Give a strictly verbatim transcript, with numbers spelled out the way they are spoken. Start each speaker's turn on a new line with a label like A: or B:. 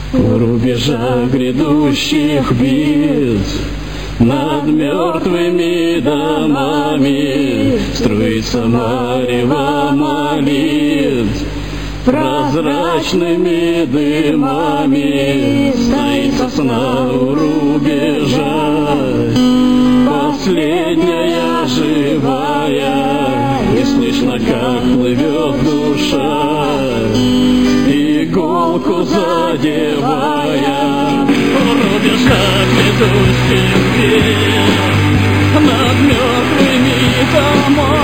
A: У рубежа грядущих бед над мертвыми домами струится марево молитв. Прозрачными дымами стоит сосна у рубежа, последняя живая, и слышно, как плывет душа, иголку задевая. У рубежа грядущих бед над мертвыми домами